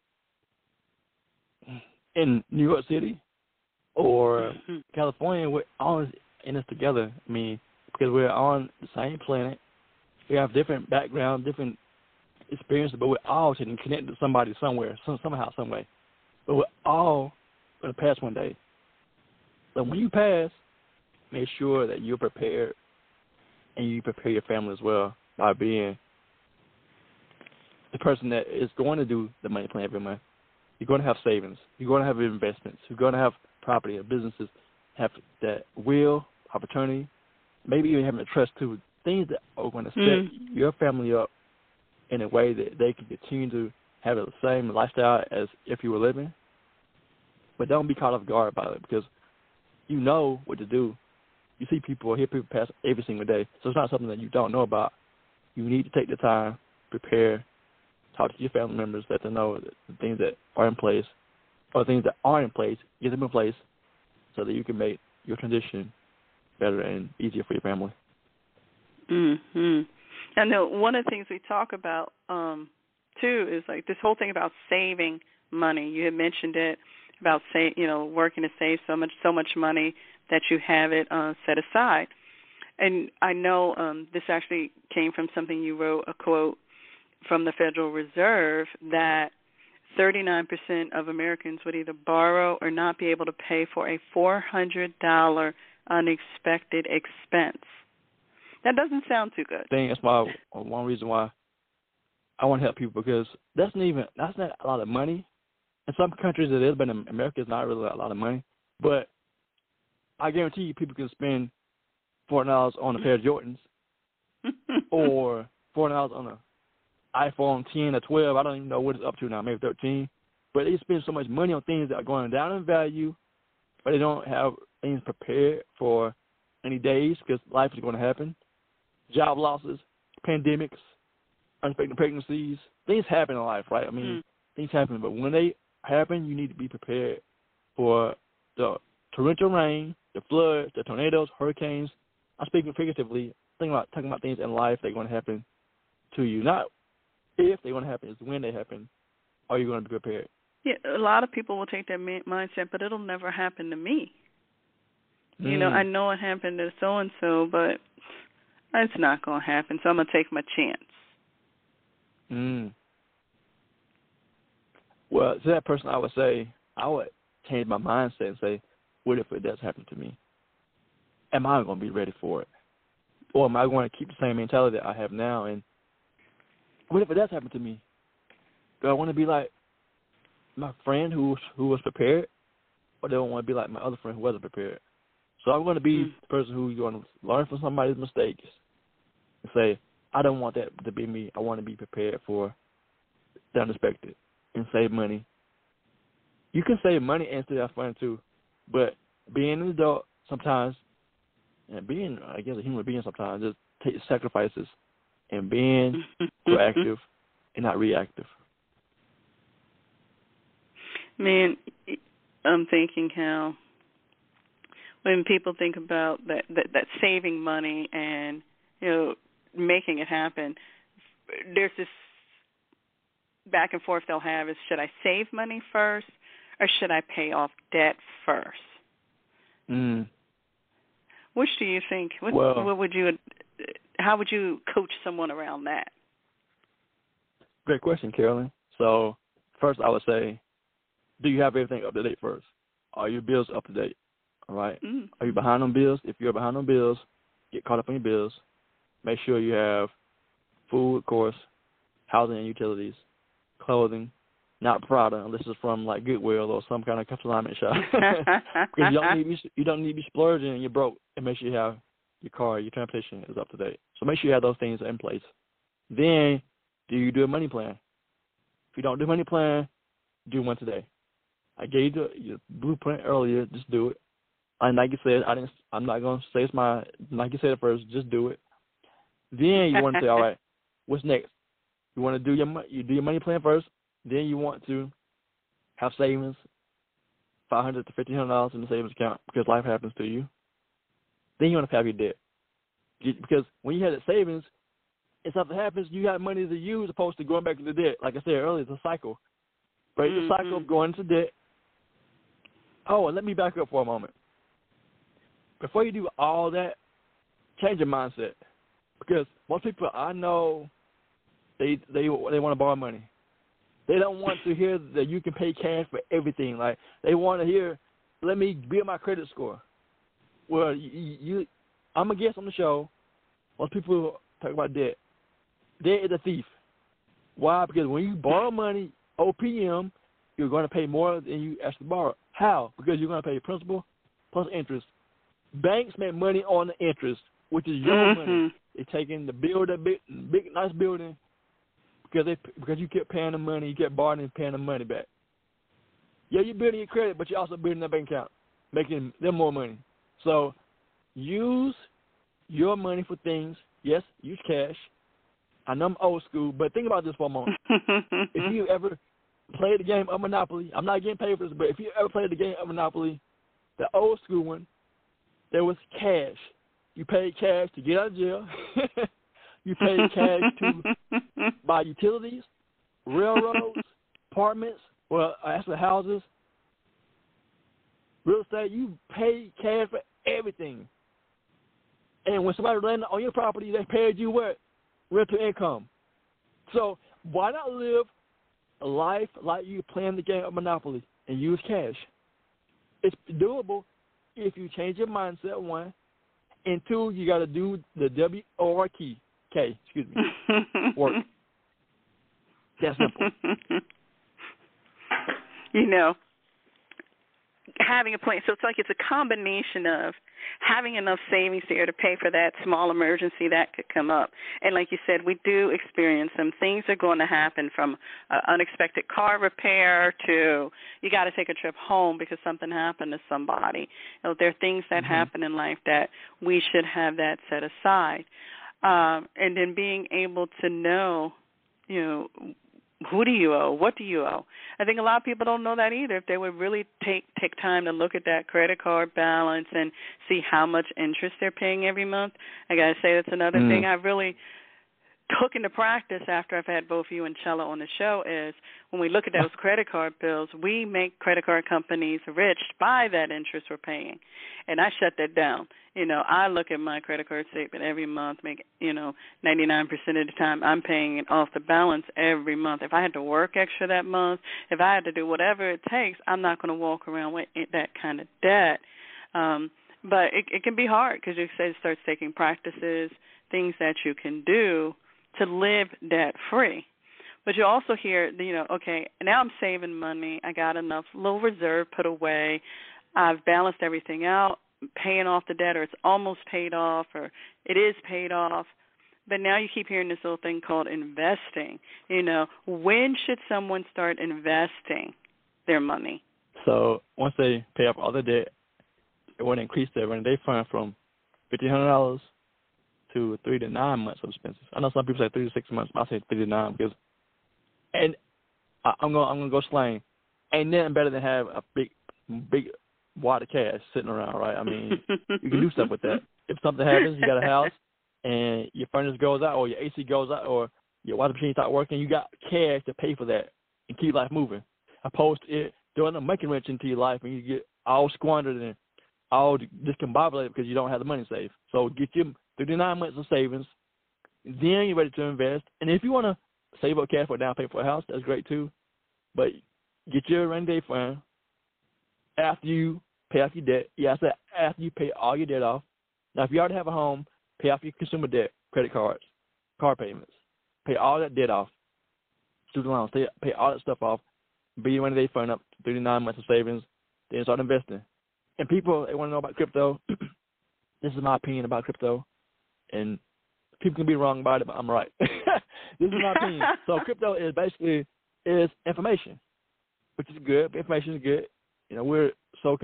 in New York City or California, we're all in this together. I mean, because we're on the same planet. We have different backgrounds, different experiences, but we're all connected to somebody somewhere, somehow, some way. But we're all going to pass one day. So when you pass, make sure that you're prepared and you prepare your family as well by being the person that is going to do the money plan every month. You're going to have savings. You're going to have investments. You're going to have property or businesses, have that will, opportunity, maybe even having a trust too, things that are going to set your family up in a way that they can continue to have the same lifestyle as if you were living. But don't be caught off guard by it because you know what to do. You see people, hear people pass every single day. So it's not something that you don't know about. You need to take the time, prepare, talk to your family members, let them know the things that are in place or things that aren't in place, get them in place so that you can make your transition better and easier for your family. I know one of the things we talk about, too, is like this whole thing about saving money. You had mentioned it about, working to save so much money that you have it set aside. And I know this actually came from something you wrote, a quote from the Federal Reserve, that 39% of Americans would either borrow or not be able to pay for a $400 unexpected expense. That doesn't sound too good. That's one reason why I want to help people, because that's not a lot of money. In some countries it is, but in America it's not really a lot of money. But I guarantee you people can spend $400 on a pair of Jordans or $400 on an iPhone 10 or 12. I don't even know what it's up to now, maybe 13. But they spend so much money on things that are going down in value, but they don't have things prepared for any days because life is going to happen. Job losses, pandemics, unexpected pregnancies, things happen in life, right? I mean, things happen, but when they happen, you need to be prepared for the torrential rain, the floods, the tornadoes, hurricanes. I'm speaking figuratively, talking about things in life that are going to happen to you. Not if they're going to happen, it's when they happen. Are you going to be prepared? Yeah, a lot of people will take that mindset, but it'll never happen to me. You know, I know it happened to so-and-so, but it's not going to happen, so I'm going to take my chance. Well, to that person, I would say, I would change my mindset and say, what if it does happen to me? Am I going to be ready for it? Or am I going to keep the same mentality that I have now? And what if it does happen to me? Do I want to be like my friend who was prepared? Or do I want to be like my other friend who wasn't prepared? So I'm going to be the person who's going to learn from somebody's mistakes and say, I don't want that to be me. I want to be prepared for the unexpected and save money you can save money and still have fun too. But being an adult sometimes, and being, I guess, a human being sometimes, just takes sacrifices and being proactive and not reactive. Man, I'm thinking how when people think about that saving money and, you know, making it happen, there's this back and forth they'll have is, should I save money first or should I pay off debt first? Which do you think? What would you? How would you coach someone around that? Great question, Carolyn. So first, I would say, do you have everything up to date first? Are your bills up to date? All right. Are you behind on bills? If you're behind on bills, get caught up on your bills. Make sure you have food, of course, housing and utilities, clothing, not Prada, unless it's from like Goodwill or some kind of consignment shop. Because you don't need to be splurging and you're broke. And make sure you have your car, your transportation is up to date. So make sure you have those things in place. Then, do you do a money plan? If you don't do a money plan, do one today. I gave you your blueprint earlier. Just do it. And like you said, I'm not going to say it's my. Like you said at first, just do it. Then you want to say, all right, what's next? You want to do your money plan first. Then you want to have savings, $500 to $1,500 in the savings account because life happens to you. Then you want to pay off your debt. Because when you have that savings, if something happens, you have money to use opposed to going back into debt. Like I said earlier, it's a cycle. Break the cycle of going into debt. Oh, and let me back up for a moment. Before you do all that, change your mindset. Because most people I know, they want to borrow money. They don't want to hear that you can pay cash for everything. Like, they want to hear, let me build my credit score. Well, I'm going to guess on the show, most people talk about debt. Debt is a thief. Why? Because when you borrow money, OPM, you're going to pay more than you actually borrow. How? Because you're going to pay principal plus interest. Banks make money on the interest, which is your money. They're taking the build a big nice building because you kept paying them money, you kept borrowing and paying them money back. Yeah, you're building your credit, but you're also building that bank account, making them more money. So use your money for things. Yes, use cash. I know I'm old school, but think about this for a moment. If you ever played the game of Monopoly, I'm not getting paid for this, but if you ever played the game of Monopoly, the old school one, there was cash. You paid cash to get out of jail. You paid cash to buy utilities, railroads, apartments, well, actually houses, real estate. You paid cash for everything. And when somebody landed on your property, they paid you what? Rental income. So why not live a life like you playing the game of Monopoly and use cash? It's doable if you change your mindset, one. And two, you got to do the W-O-R-K, work. That's simple. You know, having a plan. So it's like it's a combination of having enough savings there to pay for that small emergency that could come up. And like you said, we do experience them. Things are going to happen from unexpected car repair to you got to take a trip home because something happened to somebody. You know, there are things that happen in life that we should have that set aside. And then being able to know, you know, who do you owe? What do you owe? I think a lot of people don't know that either. If they would really take time to look at that credit card balance and see how much interest they're paying every month, I got to say that's another thing I really took into practice after I've had both you and Chella on the show is when we look at those credit card bills, we make credit card companies rich by that interest we're paying. And I shut that down. You know, I look at my credit card statement every month, make, 99% of the time I'm paying it off the balance every month. If I had to work extra that month, if I had to do whatever it takes, I'm not going to walk around with that kind of debt. But it can be hard because you say it starts taking practices, things that you can do to live debt-free. But you also hear, okay, now I'm saving money. I got enough little reserve put away. I've balanced everything out, paying off the debt, or it's almost paid off, or it is paid off. But now you keep hearing this little thing called investing. When should someone start investing their money? So once they pay off all the debt, it would increase their rainy day fund from $1,500 to 3 to 9 months of expenses. I know some people say 3 to 6 months, but I say 3 to 9 because, and I'm gonna go slang. Ain't nothing better than have a big wad of cash sitting around, right? I mean, you can do stuff with that. If something happens, you got a house, and your furnace goes out, or your AC goes out, or your washing machine stops working, you got cash to pay for that and keep life moving. Opposed to it throwing a monkey wrench into your life and you get all squandered and all discombobulated because you don't have the money saved. So get your 39 months of savings, then you're ready to invest. And if you want to save up cash for a down payment for a house, that's great too. But get your rainy day fund after you pay off your debt. Yeah, I said after you pay all your debt off. Now, if you already have a home, pay off your consumer debt, credit cards, car payments. Pay all that debt off, student loans, pay all that stuff off, be your rainy day fund up to 39 months of savings, then start investing. And people, they want to know about crypto. This is my opinion about crypto. And people can be wrong about it, but I'm right. This is my opinion. So crypto is basically information, which is good. Information is good. You know, we're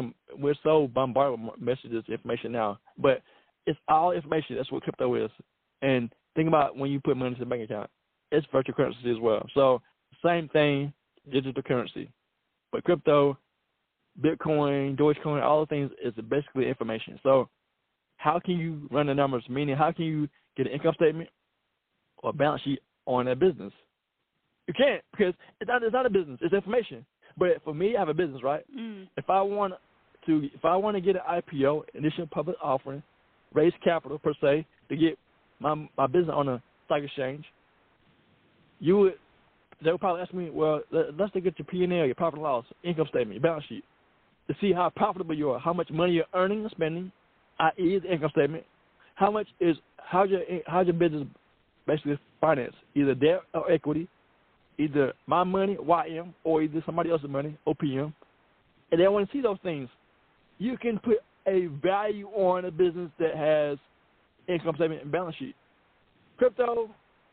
so bombarded with messages, information now. But it's all information. That's what crypto is. And think about when you put money into the bank account. It's virtual currency as well. So same thing, digital currency. But crypto, Bitcoin, Dogecoin, all the things is basically information. So how can you run the numbers? Meaning, how can you get an income statement or balance sheet on that business? You can't, because it's not a business. It's information. But for me, I have a business, right? If I want to get an IPO, initial public offering, raise capital per se to get my business on a stock exchange, they would probably ask me, well, let's look at your P&L, your profit and loss, income statement, your balance sheet, to see how profitable you are, how much money you're earning and spending, i.e. the income statement, how's your business basically financed, either debt or equity, either my money, YM, or either somebody else's money, OPM. And they want to see those things. You can put a value on a business that has income statement and balance sheet. Crypto,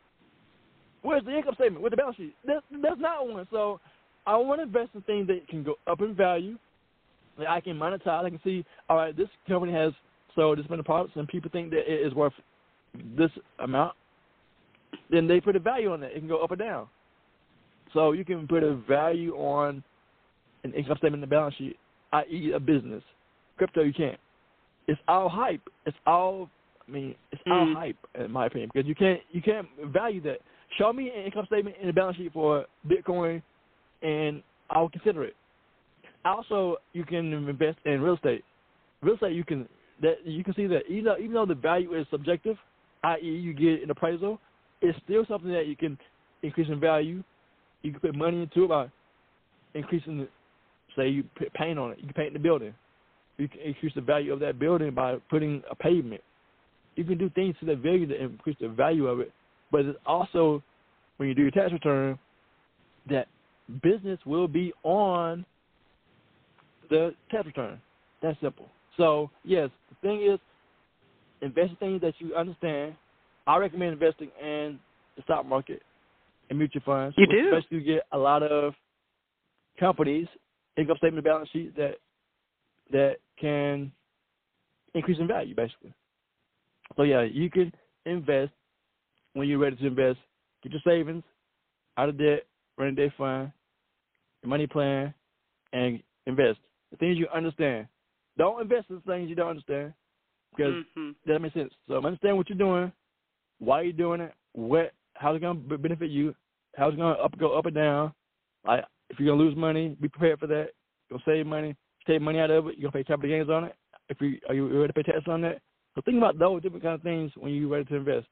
where's the income statement? Where's the balance sheet? There's not one. So I want to invest in things that can go up in value, that I can monetize. I can see, all right, this company has sold this many products and people think that it is worth this amount. Then they put a value on that. It can go up or down. So you can put a value on an income statement and a balance sheet, i.e. a business. Crypto, you can't. It's all hype. It's all hype, in my opinion, because you can't value that. Show me an income statement and a balance sheet for Bitcoin, and I'll consider it. Also, you can invest in real estate. Real estate, you can see that even though the value is subjective, i.e. you get an appraisal, it's still something that you can increase in value. You can put money into it by increasing, say you put paint on it. You can paint the building. You can increase the value of that building by putting a pavement. You can do things to that value to increase the value of it. But it's also, when you do your tax return, that business will be on the tax return. That's simple. So, yes, the thing is, invest in things that you understand. I recommend investing in the stock market and mutual funds. You do? Especially you get a lot of companies, income statement, balance sheets that can increase in value, basically. So, yeah, you can invest when you're ready to invest. Get your savings out of debt, rainy day fund, your money plan, and invest. The things you understand. Don't invest in things you don't understand, because that makes sense. So understand what you're doing, why you're doing it, how's it going to benefit you, how's it going to go up or down. Like, if you're going to lose money, be prepared for that. You're going to save money, take money out of it. You're going to pay capital gains on it. Are you ready to pay tax on that? So think about those different kind of things when you're ready to invest.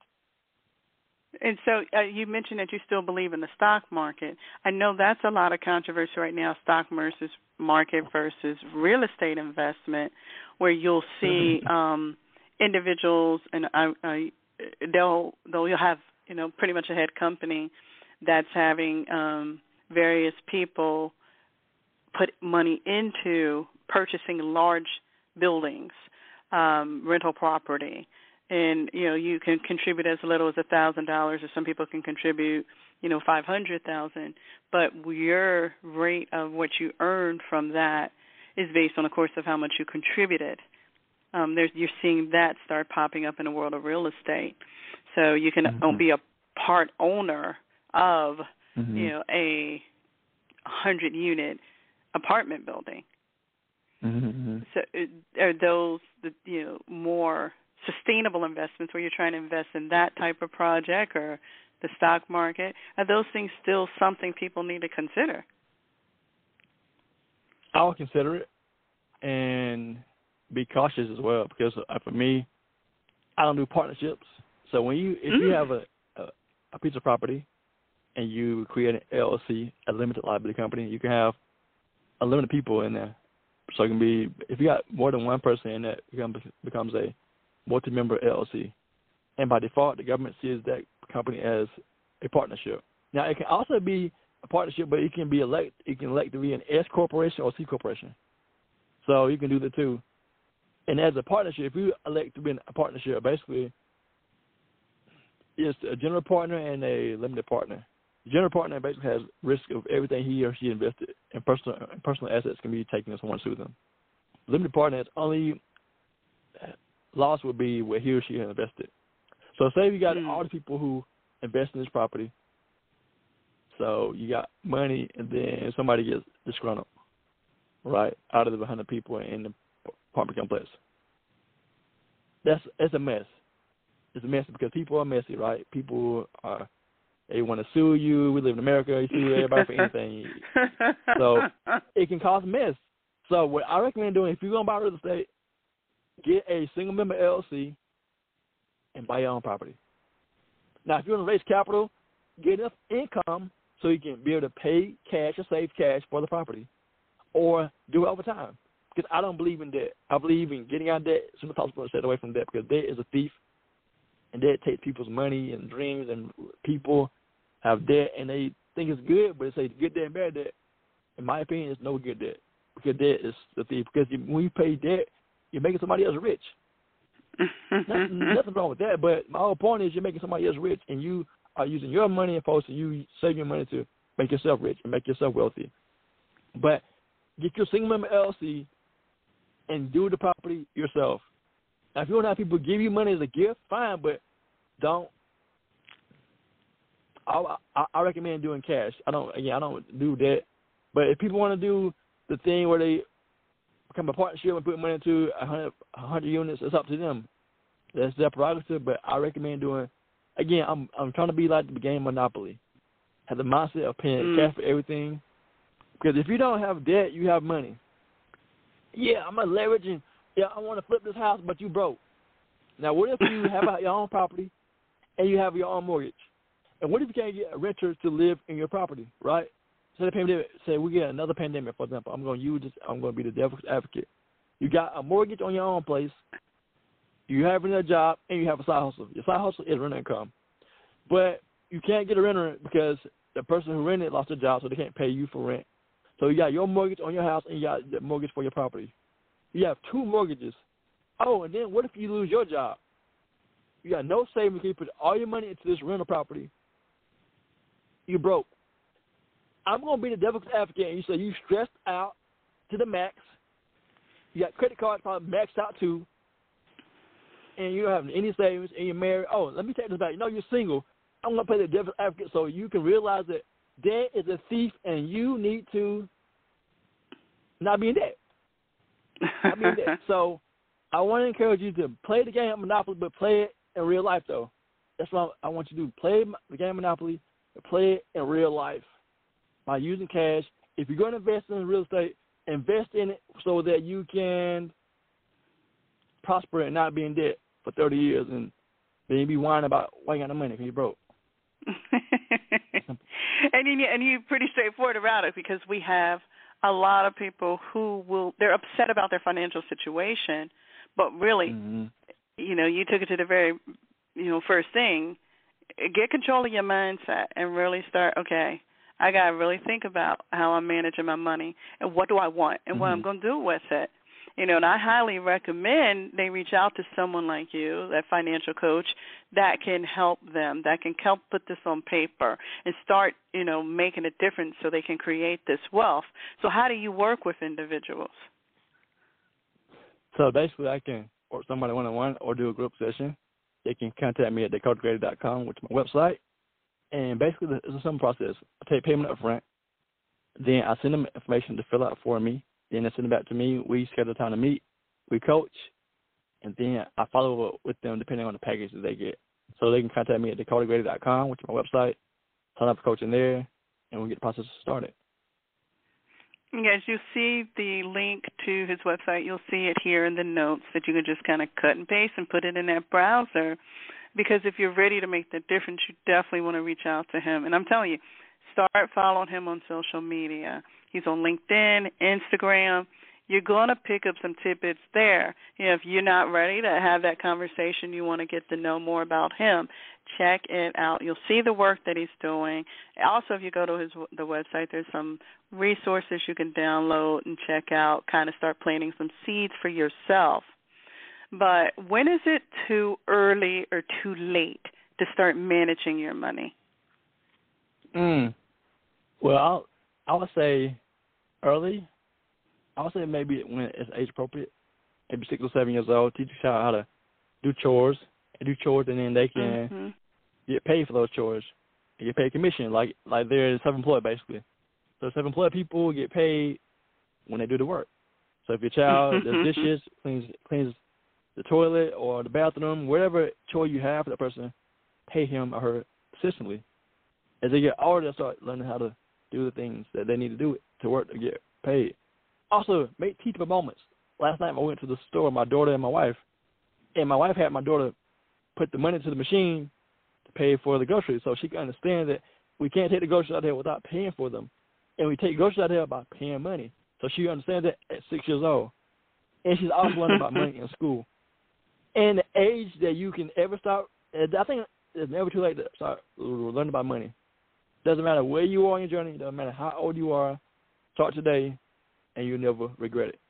And so you mentioned that you still believe in the stock market. I know that's a lot of controversy right now, stock market versus real estate investment, where you'll see individuals, and you'll have pretty much a head company that's having various people put money into purchasing large buildings, rental property, and you can contribute as little as $1,000, or some people can contribute $500,000. But your rate of what you earn from that is based on, of course, of how much you contributed. You're seeing that start popping up in the world of real estate. So you can be a part owner of a 100-unit apartment building. So are those the more sustainable investments where you're trying to invest in that type of project or the stock market? Are those things still something people need to consider? I would consider it and be cautious as well, because for me, I don't do partnerships. So if you have a piece of property and you create an LLC, a limited liability company, you can have unlimited people in there. So it can be, if you got more than one person in that, it becomes a multi-member LLC. And by default, the government sees that company as a partnership. Now, it can also be a partnership, but it can elect to be an S corporation or C corporation. So you can do that too. And as a partnership, if you elect to be a partnership, basically it's a general partner and a limited partner. The general partner basically has risk of everything he or she invested, and personal assets can be taken if someone sues them. The limited partner has only loss would be where he or she has invested. So say you got all the people who invest in this property. So you got money, and then somebody gets disgruntled, right, out of the 100 people in the apartment complex. It's a mess. It's a mess because people are messy, right? They want to sue you. We live in America. You sue everybody for anything. So it can cause a mess. So what I recommend doing, if you're going to buy real estate, get a single-member LLC and buy your own property. Now, if you want to raise capital, get enough income so you can be able to pay cash or save cash for the property, or do it over time. Because I don't believe in debt. I believe in getting out of debt as soon as possible and stay away from debt, because debt is a thief, and debt takes people's money and dreams, and people have debt and they think it's good, but it's a good debt and bad debt. In my opinion, it's no good debt, because debt is the thief. Because when you pay debt, you're making somebody else rich. Nothing wrong with that, but my whole point is you're making somebody else rich, and you are using your money opposed to you saving your money to make yourself rich and make yourself wealthy. But get your single-member LLC and do the property yourself. Now, if you want to have people give you money as a gift, fine, but don't. I recommend doing cash. I don't do that. But if people want to do the thing where they become a partnership and put money into 100 units, it's up to them. That's their prerogative. But I recommend doing. Again, I'm trying to be like the game Monopoly. Have the mindset of paying cash for everything. Because if you don't have debt, you have money. Yeah, I'm going to leverage and, I want to flip this house, but you broke. Now, what if you have your own property and you have your own mortgage? And what if you can't get a renter to live in your property, right? Say we get another pandemic, for example. I'm going to be the devil's advocate. You got a mortgage on your own place. You have another job, and you have a side hustle. Your side hustle is rent income. But you can't get a renter because the person who rented lost their job, so they can't pay you for rent. So you got your mortgage on your house, and you got the mortgage for your property. You have two mortgages. Oh, and then what if you lose your job? You got no savings. You put all your money into this rental property. You broke. I'm going to be the devil's advocate, and you say you stressed out to the max. You got credit cards probably maxed out too, and you don't have any savings, and you're married. Oh, let me take this back. You're single. I'm going to play the devil's advocate so you can realize that debt is a thief, and you need to not be in debt. Not be in debt. So I want to encourage you to play the game of Monopoly, but play it in real life, though. That's what I want you to do. Play the game of Monopoly, but play it in real life by using cash. If you're going to invest in real estate, invest in it so that you can prosper and not be in debt for 30 years and then you be whining about why you got no money because you're broke. And you're pretty straightforward about it, because we have a lot of people they're upset about their financial situation, but really, you took it to the very, first thing. Get control of your mindset and really start, okay, I got to really think about how I'm managing my money and what do I want and what I'm going to do with it. And I highly recommend they reach out to someone like you, that financial coach, that can help them, that can help put this on paper and start, making a difference so they can create this wealth. So how do you work with individuals? So basically, I can work somebody one-on-one or do a group session. They can contact me at DakotaGrady.com, which is my website. And basically, it's a simple process. I take payment up front. Then I send them information to fill out for me. Then they send it back to me. We schedule time to meet. We coach. And then I follow up with them depending on the package that they get. So they can contact me at DakotaGrady.com, which is my website. Sign up for coaching there, and we get the process started. Yes, you see the link to his website. You'll see it here in the notes that you can just kind of cut and paste and put it in that browser. Because if you're ready to make the difference, you definitely want to reach out to him. And I'm telling you, start following him on social media. He's on LinkedIn, Instagram. You're going to pick up some tidbits there. If you're not ready to have that conversation, you want to get to know more about him, check it out. You'll see the work that he's doing. Also, if you go to the website, there's some resources you can download and check out, kind of start planting some seeds for yourself. But when is it too early or too late to start managing your money? Well, I would say early. I would say maybe when it's age appropriate, maybe 6 or 7 years old. Teach a child how to do chores, and then they can get paid for those chores. They get paid commission, like they're self-employed basically. So self-employed people get paid when they do the work. So if your child does dishes, cleans the toilet or the bathroom, whatever chore you have for that person, pay him or her consistently. As they get older, they start learning how to do the things that they need to do to work to get paid. Also, make teachable moments. Last night I went to the store with my daughter and my wife my wife had my daughter put the money to the machine to pay for the groceries so she can understand that we can't take the groceries out there without paying for them. And we take groceries out there by paying money. So she understands that at 6 years old. And she's also learning about money in school. And the age that you can ever start, I think it's never too late to start learning about money. Doesn't matter where you are on your journey. Doesn't matter how old you are. Start today, and you'll never regret it.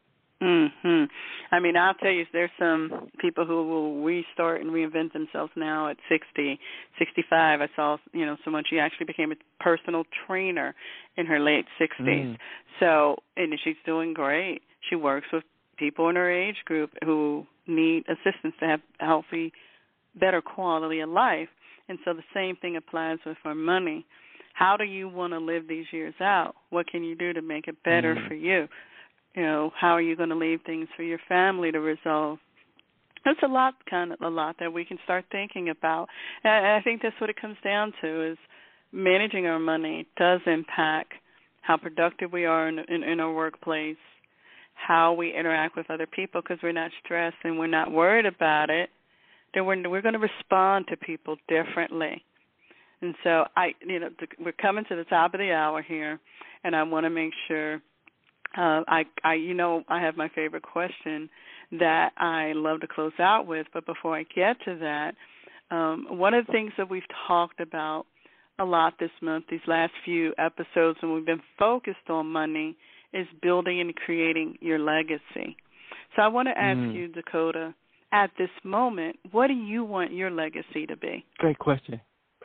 I mean, I'll tell you, there's some people who will restart and reinvent themselves now at 60, 65. I saw, someone, she actually became a personal trainer in her late 60s. So, and she's doing great. She works with people in her age group who need assistance to have a healthy, better quality of life. And so the same thing applies with our money. How do you want to live these years out? What can you do to make it better for you? How are you going to leave things for your family to resolve? There's a lot that we can start thinking about. And I think that's what it comes down to, is managing our money does impact how productive we are in our workplace, how we interact with other people, because we're not stressed and we're not worried about it. Then we're going to respond to people differently. And so we're coming to the top of the hour here, and I want to make sure I have my favorite question that I love to close out with. But before I get to that, one of the things that we've talked about a lot this month, these last few episodes, and we've been focused on money, is building and creating your legacy. So I want to ask you, Dakota, at this moment, what do you want your legacy to be? Great question.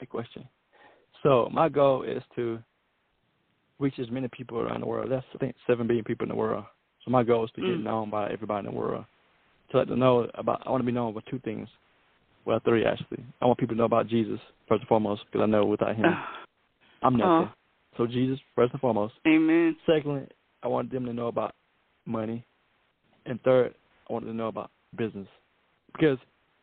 So my goal is to reach as many people around the world. That's, I think, 7 billion people in the world. So my goal is to get known by everybody in the world. To let them know I want to be known about 2 things. Well, 3 actually. I want people to know about Jesus, first and foremost, because I know without him, I'm nothing. So Jesus, first and foremost. Amen. Secondly, I want them to know about money. And third, I want them to know about business. Because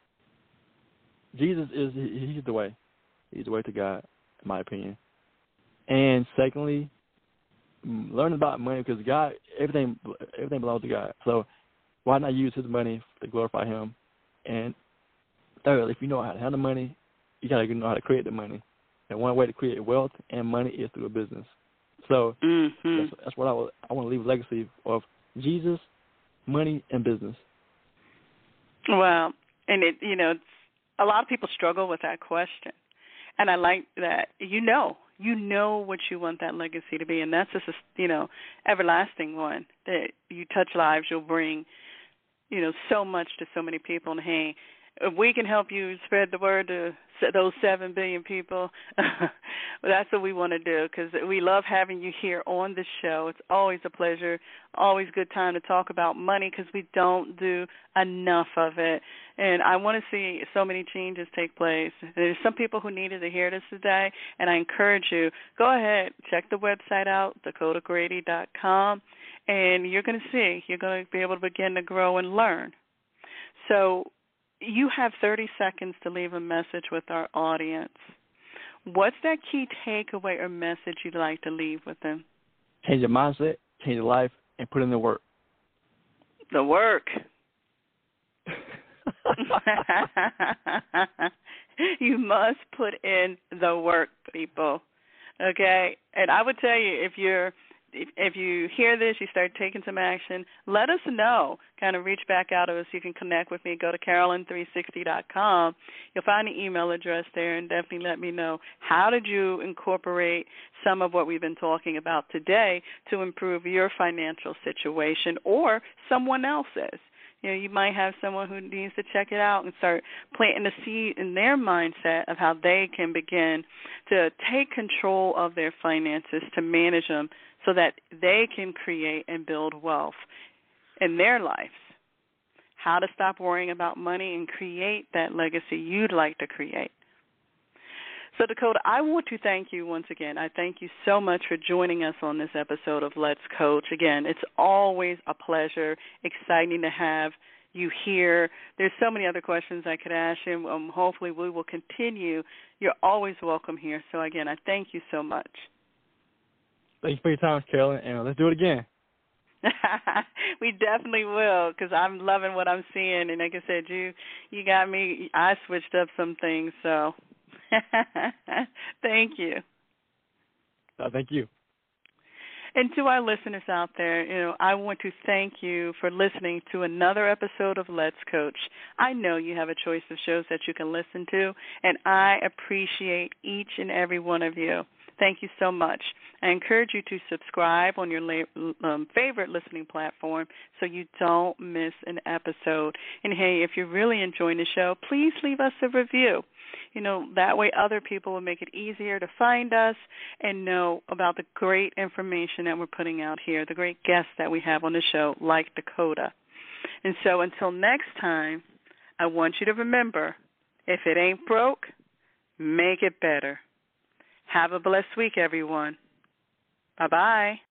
Jesus he's the way. He's the way to God, in my opinion. And secondly, learn about money, because God, everything belongs to God. So why not use his money to glorify him? And thirdly, if you know how to handle money, you got to know how to create the money. And one way to create wealth and money is through a business. So that's what I want to leave a legacy of: Jesus, money, and business. Well, and a lot of people struggle with that question. And I like that you you know what you want that legacy to be, and that's just a, everlasting one, that you touch lives, you'll bring, so much to so many people. And hey, if we can help you spread the word to those 7 billion people, that's what we want to do, because we love having you here on the show. It's always a pleasure, always good time to talk about money, because we don't do enough of it. And I want to see so many changes take place. There's some people who needed to hear this today, and I encourage you, go ahead, check the website out, DakotaGrady.com, and you're going to see, you're going to be able to begin to grow and learn. So you have 30 seconds to leave a message with our audience. What's that key takeaway or message you'd like to leave with them? Change your mindset, change your life, and put in the work. The work. You must put in the work, people. Okay? And I would tell you, if you hear this, you start taking some action, let us know. Kind of reach back out to us. You can connect with me. Go to Carolyn360.com. You'll find the email address there, and definitely let me know, how did you incorporate some of what we've been talking about today to improve your financial situation or someone else's. You might have someone who needs to check it out and start planting the seed in their mindset of how they can begin to take control of their finances, to manage them so that they can create and build wealth in their lives. How to stop worrying about money and create that legacy you'd like to create. So, Dakota, I want to thank you once again. I thank you so much for joining us on this episode of Let's Coach. Again, it's always a pleasure, exciting to have you here. There's so many other questions I could ask you. Hopefully we will continue. You're always welcome here. So, again, I thank you so much. Thanks for your time, Carolyn, and let's do it again. We definitely will, because I'm loving what I'm seeing. And like I said, you got me. I switched up some things, so thank you. Thank you. And to our listeners out there, I want to thank you for listening to another episode of Let's Coach. I know you have a choice of shows that you can listen to, and I appreciate each and every one of you. Thank you so much. I encourage you to subscribe on your favorite listening platform so you don't miss an episode. And, hey, if you're really enjoying the show, please leave us a review. That way other people will make it easier to find us and know about the great information that we're putting out here, the great guests that we have on the show, like Dakota. And so until next time, I want you to remember, if it ain't broke, make it better. Have a blessed week, everyone. Bye-bye.